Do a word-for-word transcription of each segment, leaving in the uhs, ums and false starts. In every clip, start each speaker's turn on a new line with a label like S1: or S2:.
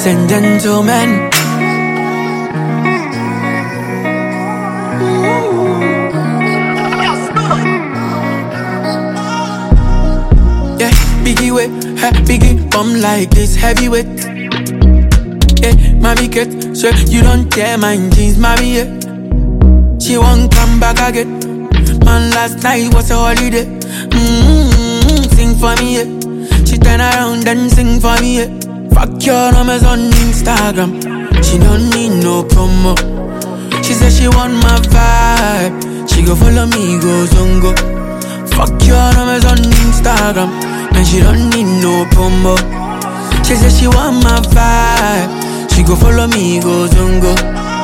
S1: Ladies and gentlemen, yeah, biggie way, ha, biggie bum like this heavyweight. Yeah, mommy get, sure you don't care my jeans, mommy, yeah. She won't come back again. Man, last night was a holiday. Mm-hmm, sing for me, yeah. She turn around and sing for me, yeah. Fuck your numbers on Instagram. She don't need no promo. She said she want my vibe. She go follow me, go zongo. Fuck your numbers on Instagram. And she don't need no promo. She said she want my vibe. She go follow me, go zongo.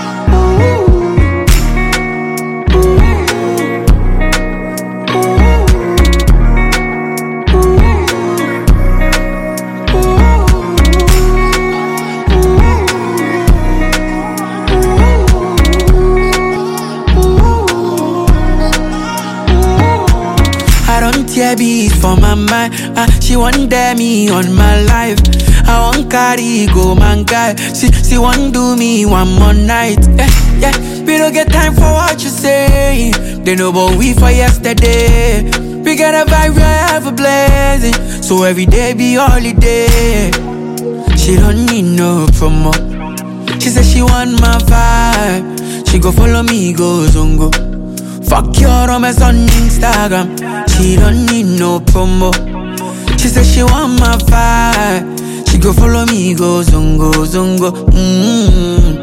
S1: Yeah, beats for my mind. Uh, she want dare me on my life. I want carry go man guy. She she want do me one more night. Yeah, yeah. We don't get time for what you say. They know about we for yesterday. We got a vibe forever blazing. So every day be holiday. She don't need no promo. She said she want my vibe. She go follow me, go zongo. Fuck your romance on Instagram. She don't need no promo. She said she want my vibe. She go follow me, go zongo, zongo. Mm-hmm.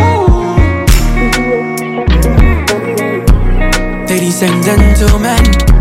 S1: Ladies and gentlemen,